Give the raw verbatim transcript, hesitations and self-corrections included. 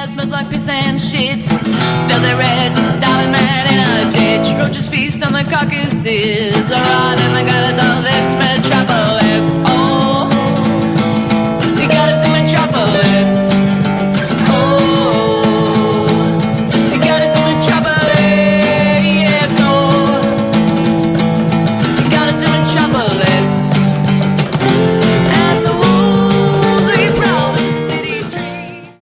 smells like piss and shit. Filthy rich, starving man in a ditch. Roaches feast on the carcasses. The rod and the gutters of this